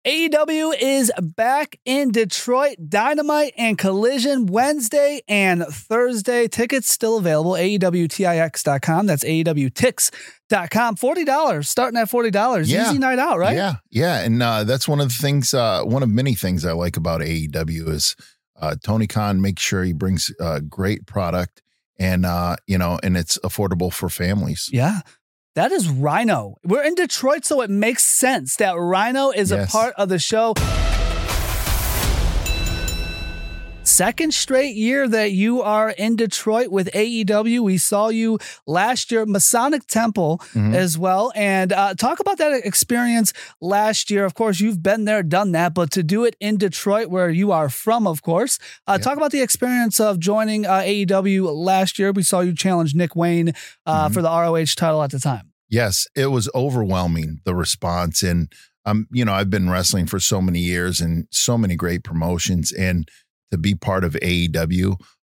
AEW is back in Detroit. Dynamite and Collision Wednesday and Thursday. Tickets still available. AEWTIX.com. That's AEWTix.com. $40. Starting at $40. Yeah. Easy night out, right? Yeah. Yeah. And that's one of the things, one of many things I like about AEW is Tony Khan makes sure he brings great product and, and it's affordable for families. Yeah. That is Rhino. We're in Detroit, so it makes sense that Rhino is a part of the show. Second straight year that you are in Detroit with AEW. We saw you last year, Masonic Temple as well. And talk about that experience last year. Of course, you've been there, done that, but to do it in Detroit where you are from, of course. Talk about the experience of joining AEW last year. We saw you challenge Nick Wayne for the ROH title at the time. Yes, it was overwhelming, the response. And, I've been wrestling for so many years and so many great promotions, and to be part of AEW,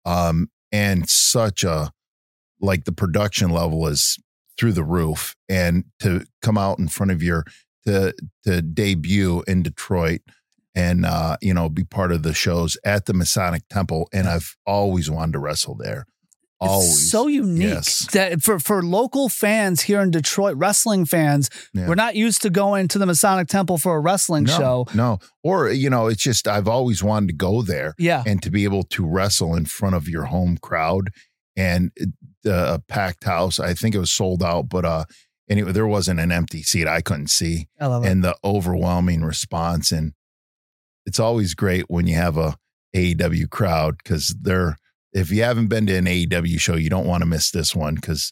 and such the production level is through the roof, and to come out in front of to debut in Detroit and, be part of the shows at the Masonic Temple. And I've always wanted to wrestle there. Always. It's so unique that for local fans here in Detroit, wrestling fans, we're not used to going to the Masonic Temple for a wrestling show. No. Or, it's just, I've always wanted to go there and to be able to wrestle in front of your home crowd and a packed house. I think it was sold out, but anyway, there wasn't an empty seat I couldn't see. I love it. And the overwhelming response. And it's always great when you have a AEW crowd, because if you haven't been to an AEW show, you don't want to miss this one, because,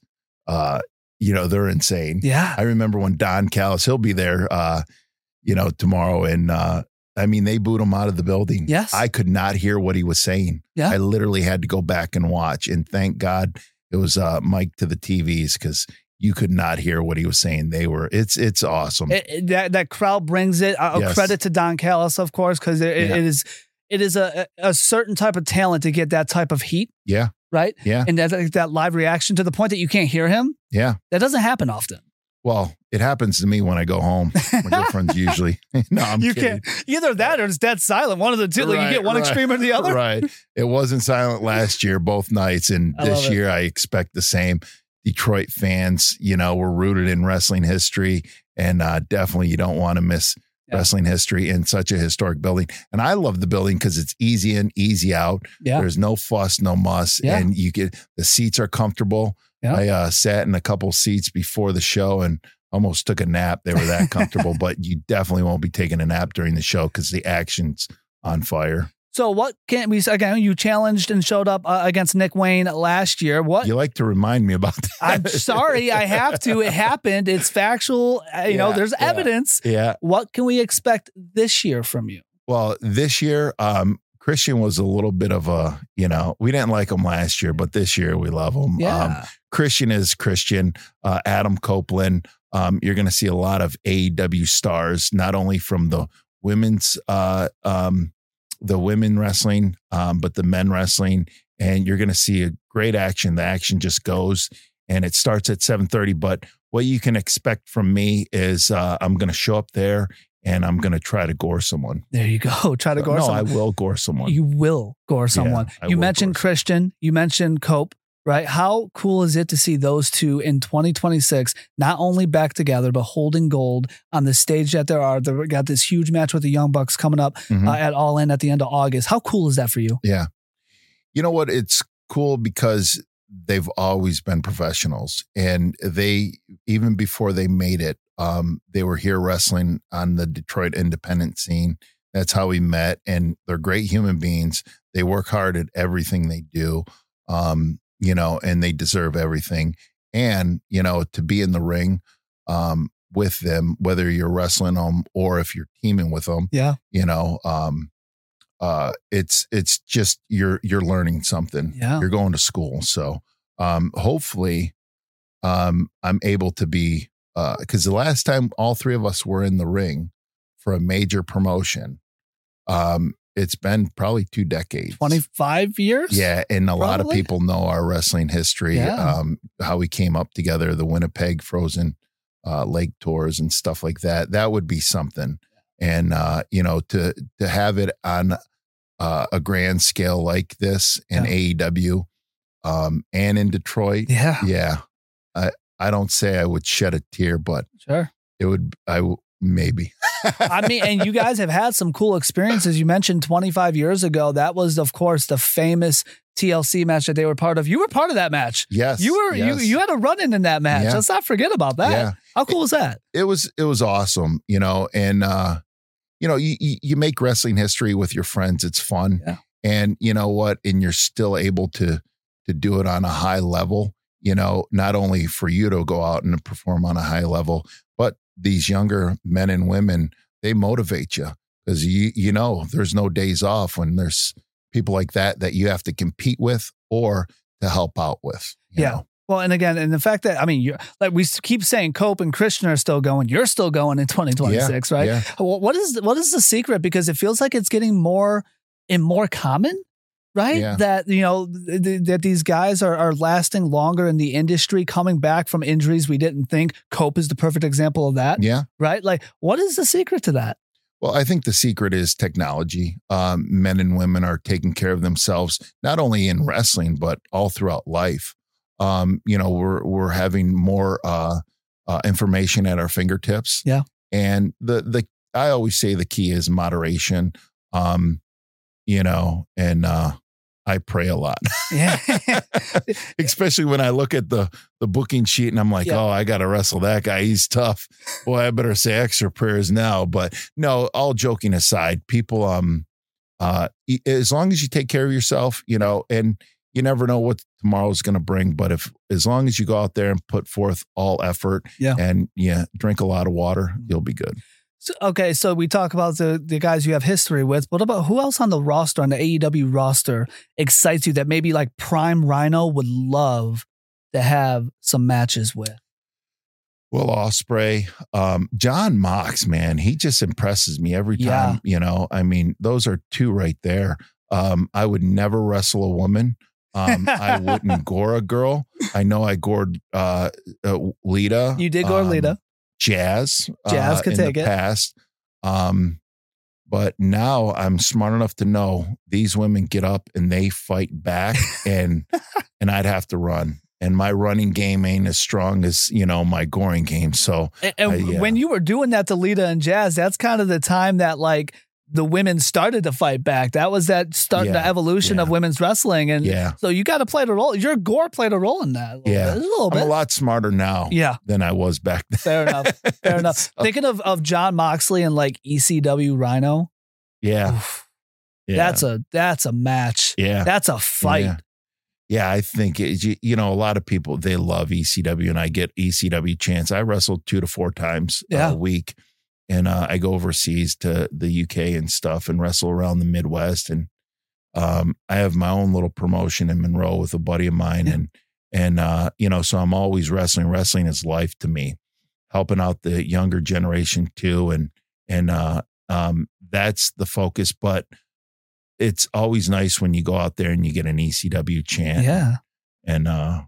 they're insane. Yeah. I remember when Don Callis, he'll be there, tomorrow. And they booed him out of the building. Yes. I could not hear what he was saying. Yeah. I literally had to go back and watch. And thank God it was mic'd to the TVs, because you could not hear what he was saying. It's awesome. That crowd brings it. Credit to Don Callis, of course, because it is a certain type of talent to get that type of heat. Yeah. Right? Yeah. And that live reaction to the point that you can't hear him. Yeah. That doesn't happen often. Well, it happens to me when I go home. My girlfriend's usually. No, I'm kidding. Can't. Either that or it's dead silent. One of the two. You get one extreme or the other. Right. It wasn't silent last year, both nights. And this year I expect the same. Detroit fans, we're rooted in wrestling history. And definitely you don't want to miss wrestling history in such a historic building. And I love the building because it's easy in, easy out. Yeah. There's no fuss, no muss. Yeah. And the seats are comfortable. Yeah. I sat in a couple seats before the show and almost took a nap. They were that comfortable, but you definitely won't be taking a nap during the show because the action's on fire. So what can we, again, you challenged and showed up against Nick Wayne last year. What you like to remind me about that. I'm sorry. I have to. It happened. It's factual. There's evidence. Yeah. What can we expect this year from you? Well, this year, Christian was a little bit of a, we didn't like him last year, but this year we love him. Yeah. Christian is Christian. Adam Copeland. You're going to see a lot of AEW stars, not only from the women's, the women wrestling, but the men wrestling. And you're going to see a great action. The action just goes, and it starts at 7:30. But what you can expect from me is I'm going to show up there and I'm going to try to gore someone. There you go. Try to gore someone. No, I will gore someone. You will gore someone. You mentioned Christian. You mentioned Cope. Right? How cool is it to see those two in 2026, not only back together, but holding gold on the stage that they've got this huge match with the Young Bucks coming up at All In at the end of August. How cool is that for you? Yeah. You know what? It's cool because they've always been professionals, and even before they made it, they were here wrestling on the Detroit independent scene. That's how we met, and they're great human beings. They work hard at everything they do. And they deserve everything. And, to be in the ring with them, whether you're wrestling them or if you're teaming with them, it's just, you're learning something. Yeah. You're going to school. So hopefully I'm able to be, because the last time all three of us were in the ring for a major promotion, it's been probably 2 decades. 25 years? Yeah. And a lot of people know our wrestling history, how we came up together, the Winnipeg Frozen Lake tours and stuff like that. That would be something. And, to have it on a grand scale like this in AEW and in Detroit. Yeah. Yeah. I don't say I would shed a tear, but sure. It would, maybe. I mean, and you guys have had some cool experiences. You mentioned 25 years ago. That was, of course, the famous TLC match that they were part of. You were part of that match. Yes. You had a run-in in that match. Yeah. Let's not forget about that. Yeah. How cool was that? It was awesome, and, you make wrestling history with your friends. It's fun. Yeah. And you know what? And you're still able to do it on a high level, not only for you to go out and perform on a high level, but these younger men and women, they motivate you because there's no days off when there's people like that you have to compete with or to help out with. You know? Well, and again, and the fact that, I mean, like we keep saying Cope and Christian are still going. You're still going in 2026, right? Yeah. What is the secret? Because it feels like it's getting more and more common, right? Yeah. That, that these guys are lasting longer in the industry, coming back from injuries we didn't think. Cope is the perfect example of that. Yeah. Right? Like, what is the secret to that? Well, I think the secret is technology. Men and women are taking care of themselves, not only in wrestling, but all throughout life. We're having more information at our fingertips. Yeah. And I always say the key is moderation. I pray a lot. Yeah. Especially when I look at the booking sheet and I'm like, oh, I got to wrestle that guy. He's tough. Boy, I better say extra prayers now. But no, all joking aside, people, as long as you take care of yourself, and you never know what tomorrow's going to bring. But as long as you go out there and put forth all effort and drink a lot of water, you'll be good. So we talk about the guys you have history with. What about who else on the AEW roster excites you that maybe like Prime Rhino would love to have some matches with? Will Ospreay, John Mox, man, he just impresses me every time. I mean, those are two right there. I would never wrestle a woman. I wouldn't gore a girl. I know I gored Lita. You did gore Lita. Jazz could take it. Past. But now I'm smart enough to know these women get up and they fight back and I'd have to run. And my running game ain't as strong as, my goring game. So when you were doing that to Lita and Jazz, that's kind of the time that like the women started to fight back. That was the evolution of women's wrestling. And so you got to play the role. Your gore played a role in that. A little bit. I'm a lot smarter now than I was back then. Fair enough. So. Thinking of John Moxley and like ECW Rhino. Yeah. Oof. That's a match. Yeah. That's a fight. Yeah, I think, a lot of people, they love ECW and I get ECW chants. I wrestled 2 to 4 times a week. And I go overseas to the UK and stuff and wrestle around the Midwest. And I have my own little promotion in Monroe with a buddy of mine. And so I'm always wrestling. Wrestling is life to me, helping out the younger generation too. And that's the focus. But it's always nice when you go out there and you get an ECW chant. Yeah. And,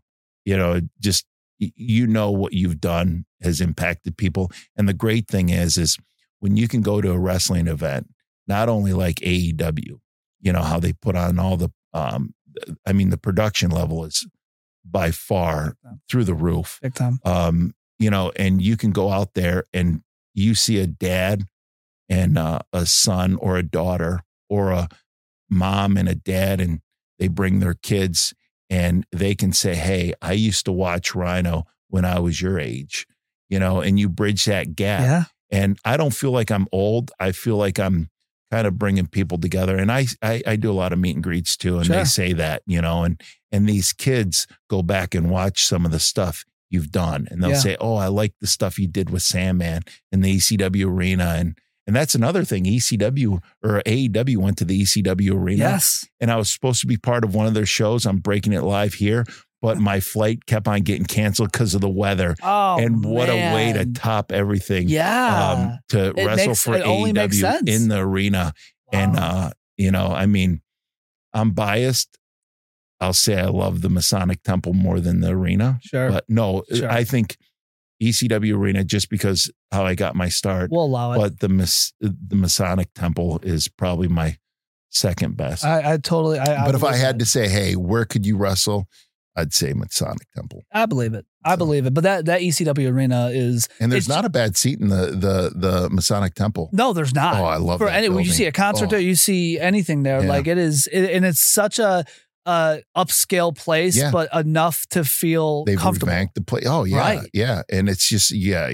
just, what you've done has impacted people. And the great thing is when you can go to a wrestling event, not only like AEW, how they put on all the, the production level is by far through the roof. Big time. And you can go out there and you see a dad and a son or a daughter or a mom and a dad, and they bring their kids and they can say, hey, I used to watch Rhino when I was your age, and you bridge that gap. Yeah. And I don't feel like I'm old. I feel like I'm kind of bringing people together. And I do a lot of meet and greets too. And they say that, and these kids go back and watch some of the stuff you've done. And they'll say, oh, I like the stuff you did with Sandman in the ECW arena. And that's another thing. ECW or AEW went to the ECW arena. Yes. And I was supposed to be part of one of their shows. I'm breaking it live here, but my flight kept on getting canceled because of the weather. Oh, and what a way to top everything. Yeah. To wrestle for AEW in the arena. Wow. And, I'm biased. I'll say I love the Masonic Temple more than the arena. Sure. But no, I think ECW Arena just because how I got my start. We'll allow it. But the Masonic Temple is probably my second best. I totally. But if I had to say, hey, where could you wrestle? I'd say Masonic Temple. I believe it. I believe it. But that ECW Arena is, and there's not a bad seat in the Masonic Temple. No, there's not. Oh, I love that. When you see a concert there, you see anything there. Yeah. Like it is, and it's such a upscale place, but enough to feel They've comfortable. revamped the place. Oh yeah, right. Yeah, and it's just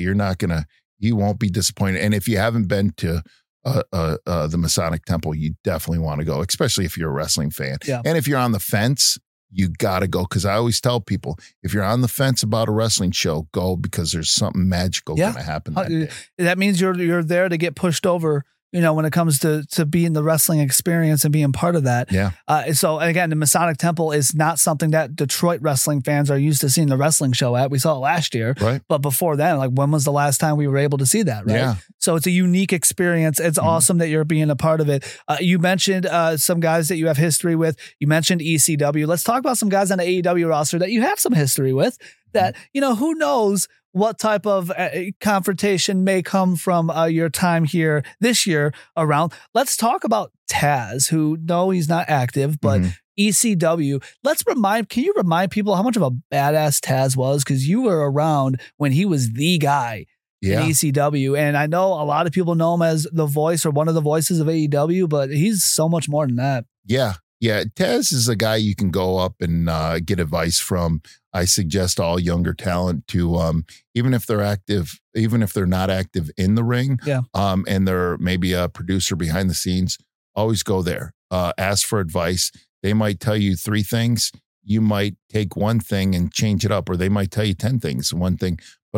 you won't be disappointed. And if you haven't been to the Masonic Temple, you definitely want to go, especially if you're a wrestling fan. Yeah. And if you're on the fence, you got to go. Because I always tell people, if you're on the fence about a wrestling show, go, because there's something magical going to happen that day. That means you're there to get pushed over, when it comes to being the wrestling experience and being part of that. Yeah. So again, the Masonic Temple is not something that Detroit wrestling fans are used to seeing the wrestling show at. We saw it last year. Right. But before then, like, when was the last time we were able to see that? Right. Yeah. So it's a unique experience. It's awesome that you're being a part of it. You mentioned some guys that you have history with. You mentioned ECW. Let's talk about some guys on the AEW roster that you have some history with that, who knows what type of confrontation may come from your time here this year around. Let's talk about Taz, who, no, he's not active, but ECW. Can you remind people how much of a badass Taz was? Because you were around when he was the guy in ECW. And I know a lot of people know him as the voice or one of the voices of AEW, but he's so much more than that. Yeah. Yeah. Taz is a guy you can go up and get advice from. I suggest all younger talent to, even if they're active, even if they're not active in the ring, and they're maybe a producer behind the scenes, always go there. Ask for advice. They might tell you 3 things. You might take one thing and change it up, or they might tell you 10 things, one thing. But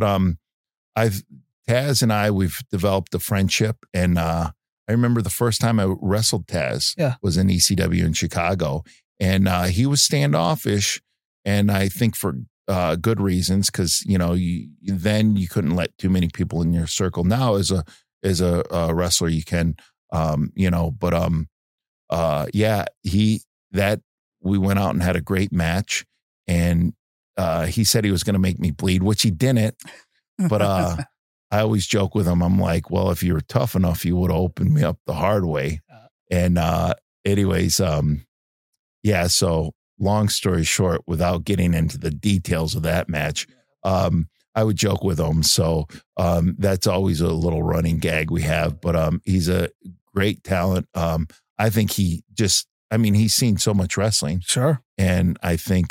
Taz and we've developed a friendship, and I remember the first time I wrestled Taz was in ECW in Chicago, and he was standoffish. And I think for good reasons, because then you couldn't let too many people in your circle. Now, as a wrestler, you can, we went out and had a great match, and he said he was going to make me bleed, which he didn't. But I always joke with him. I'm like, well, if you were tough enough, you would have opened me up the hard way. And anyways, so. Long story short, without getting into the details of that match, I would joke with him. So that's always a little running gag we have. But he's a great talent. I think he's seen so much wrestling. Sure. And I think,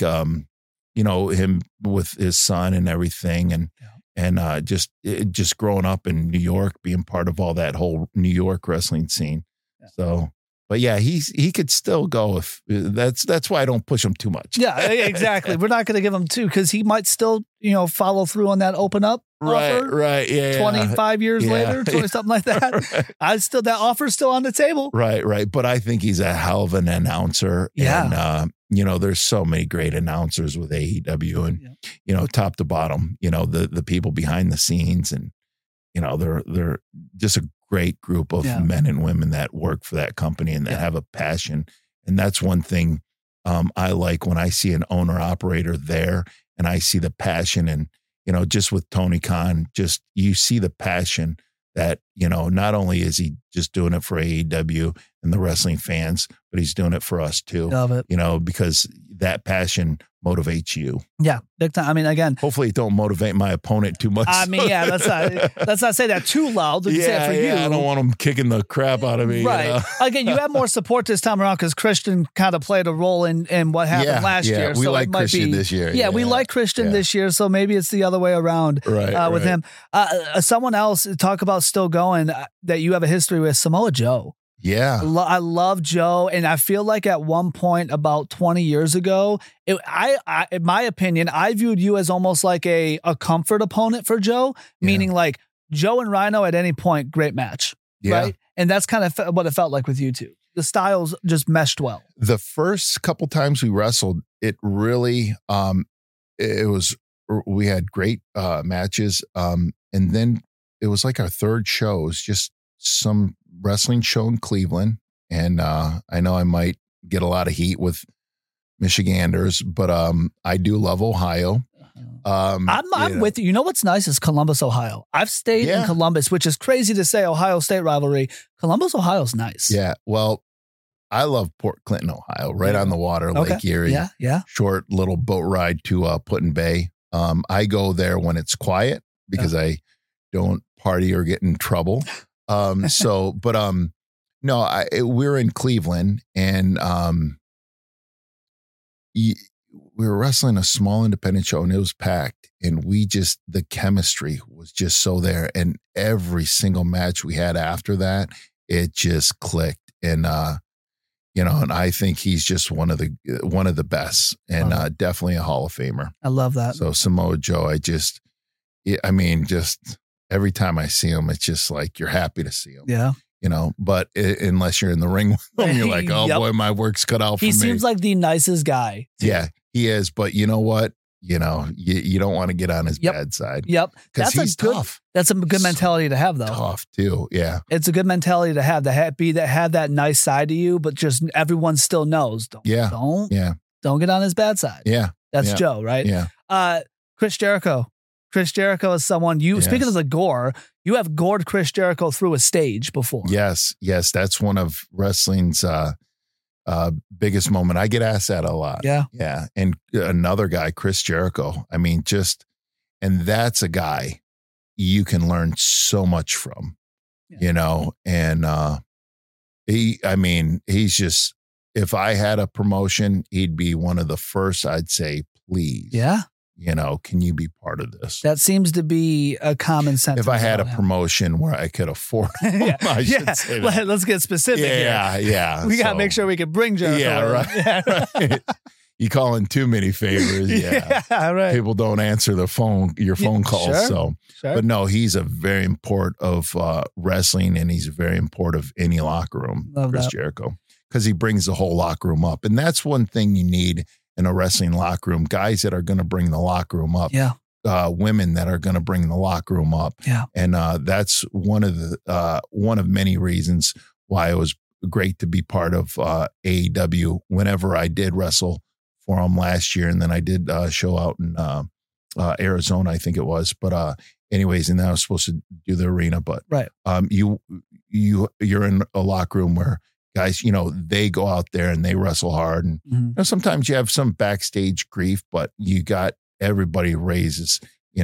him with his son and everything, and just growing up in New York, being part of all that whole New York wrestling scene. Yeah. So. But yeah, he could still go if that's why I don't push him too much. Yeah, exactly. We're not going to give him 2 because he might still, follow through on that open up offer. Right. Yeah. 25 years later, 20 something like that. Right. That offer's still on the table. Right. But I think he's a hell of an announcer. Yeah. And there's so many great announcers with AEW, and top to bottom, the people behind the scenes, and they're just a great group of men and women that work for that company and that have a passion. And that's one thing I like when I see an owner operator there, and I see the passion, and, just with Tony Khan, just, you see the passion that, not only is he just doing it for AEW and the wrestling fans, but he's doing it for us too. Love it. Because that passion motivates you. Yeah, big time. I mean, again, hopefully it don't motivate my opponent too much. I mean, let's not say that too loud. Let's say it for you. I don't want them kicking the crap out of me. Right. Again, you have more support this time around because Christian kind of played a role in what happened last year. We so like Christian this year. Yeah, we like Christian this year, so maybe it's the other way around with him. Someone else, talk about still going, that you have a history with, Samoa Joe. Yeah. I love Joe. And I feel like at one point about 20 years ago, in my opinion, I viewed you as almost like a comfort opponent for Joe, meaning like Joe and Rhino at any point, great match. Yeah. Right. And that's kind of what it felt like with you two. The styles just meshed well. The first couple times we wrestled, it really, we had great matches. And then it was like our third show. It was just some wrestling show in Cleveland, and I know I might get a lot of heat with Michiganders, but I do love Ohio. I'm with you. You know what's nice is Columbus, Ohio. I've stayed in Columbus, which is crazy to say. Ohio State rivalry. Columbus, Ohio's nice. Yeah. Well, I love Port Clinton, Ohio, right on the water, Lake Erie. Yeah. Short little boat ride to Put-in Bay. I go there when it's quiet because I don't party or get in trouble. No, we're in Cleveland, and we were wrestling a small independent show, and it was packed, and the chemistry was just so there, and every single match we had after that, it just clicked, and and I think he's just one of the best, and definitely a Hall of Famer. I love that. So Samoa Joe, just every time I see him, it's just like you're happy to see him. Yeah. But unless you're in the ring with him, you're like, oh boy, my work's cut out for me. He seems like the nicest guy. Too. Yeah, he is. But you know what? You don't want to get on his bad side. Yep. Because he's tough. That's a good mentality to have, though. Tough, too. Yeah. It's a good mentality to have, have that nice side to you, but just everyone still knows. Don't get on his bad side. Yeah. That's Joe, right? Yeah. Chris Jericho. Chris Jericho is someone speaking of the gore, you have gored Chris Jericho through a stage before. Yes. That's one of wrestling's biggest moment. I get asked that a lot. Yeah. Yeah. And another guy, Chris Jericho. I mean, and that's a guy you can learn so much from, and he's just, if I had a promotion, he'd be one of the first I'd say, please. Yeah. Can you be part of this? That seems to be a common sentiment. If I had a promotion where I could afford them, I should say that. Let's get specific here. Yeah. We got to make sure we can bring Jericho. Yeah, right. You call in too many favors. Yeah, right. People don't answer your phone calls. Sure. But no, he's a very important of wrestling, and he's very important of any locker room, Chris Jericho, because he brings the whole locker room up. And that's one thing you need in a wrestling locker room, guys that are going to bring the locker room up, women that are going to bring the locker room up. Yeah. And that's one of many reasons why it was great to be part of AEW whenever I did wrestle for them last year. And then I did show out in Arizona, I think it was. But anyways, and then I was supposed to do the arena. But you're in a locker room where guys, they go out there and they wrestle hard. And sometimes you have some backstage grief, but you got everybody raises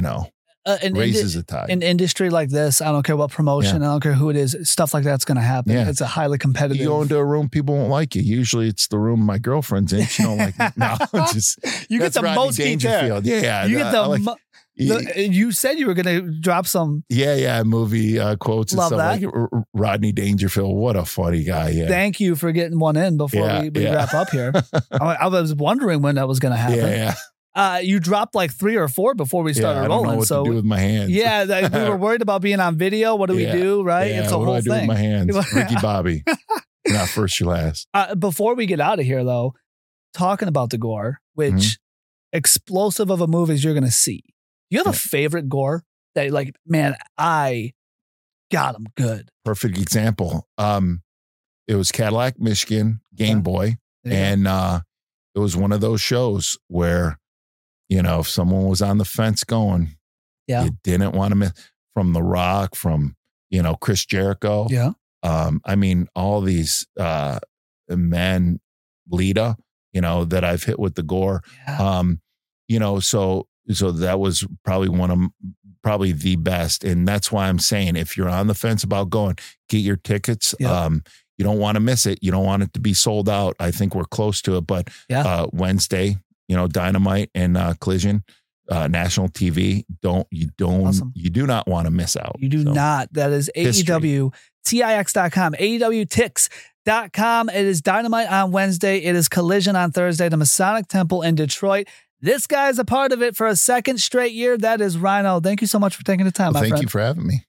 a tide. In industry like this, I don't care what promotion, I don't care who it is, stuff like that's going to happen. Yeah. It's a highly competitive. You go into a room, people won't like you. Usually it's the room my girlfriend's in. She don't like me. No, you get the most heat there. Yeah. You get you said you were going to drop some. Yeah. Movie quotes and Love stuff that. like Rodney Dangerfield. What a funny guy. Yeah. Thank you for getting one in before we wrap up here. I was wondering when that was going to happen. Yeah. You dropped like 3 or 4 before we started rolling. I don't know what to do with my hands. Yeah, we were worried about being on video. What do we do? Right? Yeah, it's a whole what do I thing. do with my hands? Ricky Bobby. You're not first, you're last. Before we get out of here, though, talking about the gore, which explosive of a movie as you're going to see. Do you have a favorite gore that like, man, I got him good? Perfect example. It was Cadillac, Michigan, Game Boy. And it was one of those shows where, if someone was on the fence going, you didn't want to miss, from The Rock, from, Chris Jericho. Yeah. All these men, Lita, that I've hit with the gore. Yeah. So that was probably the best. And that's why I'm saying, if you're on the fence about going, get your tickets. Yeah. You don't want to miss it. You don't want it to be sold out. I think we're close to it, but Wednesday, Dynamite and Collision, national TV. You do not want to miss out. You do not. That is AEW TIX.com, AEWTix.com. It is Dynamite on Wednesday. It is Collision on Thursday. The Masonic Temple in Detroit. This guy is a part of it for a second straight year. That is Rhino. Thank you so much for taking the time, my friend. Thank you for having me.